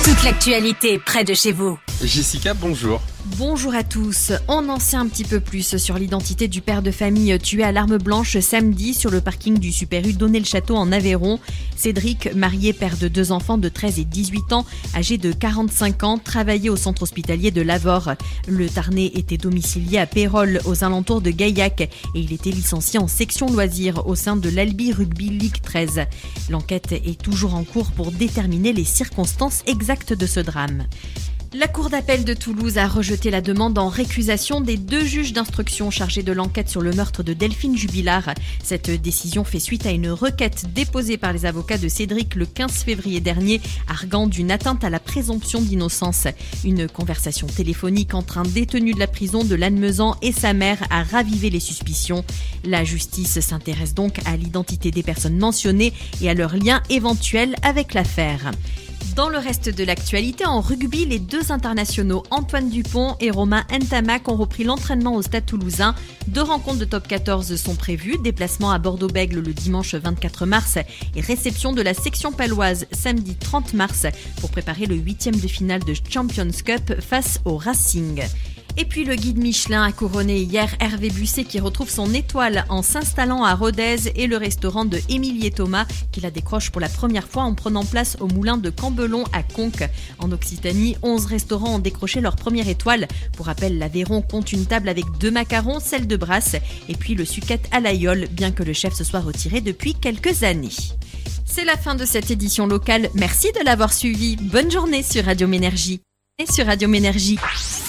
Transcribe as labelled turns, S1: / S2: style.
S1: Toute l'actualité près de chez vous.
S2: Jessica, bonjour.
S3: Bonjour à tous. On en sait un petit peu plus sur l'identité du père de famille tué à l'arme blanche samedi sur le parking du Super U d'Aunay-le-Château en Aveyron. Cédric, marié, père de 2 enfants de 13 et 18 ans, âgé de 45 ans, travaillait au centre hospitalier de Lavore. Le Tarnais était domicilié à Pérols, aux alentours de Gaillac, et il était licencié en section loisirs au sein de l'Albi Rugby League 13. L'enquête est toujours en cours pour déterminer les circonstances exactes de ce drame. La Cour d'appel de Toulouse a rejeté la demande en récusation des 2 juges d'instruction chargés de l'enquête sur le meurtre de Delphine Jubilard. Cette décision fait suite à une requête déposée par les avocats de Cédric le 15 février dernier, arguant d'une atteinte à la présomption d'innocence. Une conversation téléphonique entre un détenu de la prison de Lannemezan et sa mère a ravivé les suspicions. La justice s'intéresse donc à l'identité des personnes mentionnées et à leur lien éventuel avec l'affaire. Dans le reste de l'actualité, en rugby, les 2 internationaux Antoine Dupont et Romain Ntamak ont repris l'entraînement au Stade Toulousain. 2 rencontres de top 14 sont prévues, déplacement à Bordeaux-Bègles le dimanche 24 mars et réception de la section paloise samedi 30 mars pour préparer le 8e de finale de Champions Cup face au Racing. Et puis le guide Michelin a couronné hier Hervé Busset qui retrouve son étoile en s'installant à Rodez et le restaurant de Émilie et Thomas qui la décroche pour la première fois en prenant place au moulin de Cambelon à Conques. En Occitanie, 11 restaurants ont décroché leur première étoile. Pour rappel, l'Aveyron compte une table avec 2 macarons, celle de Brasse et puis le suquette à l'aïeul, bien que le chef se soit retiré depuis quelques années. C'est la fin de cette édition locale. Merci de l'avoir suivi. Bonne journée sur Radio Ménergie. Et sur Radio Ménergie.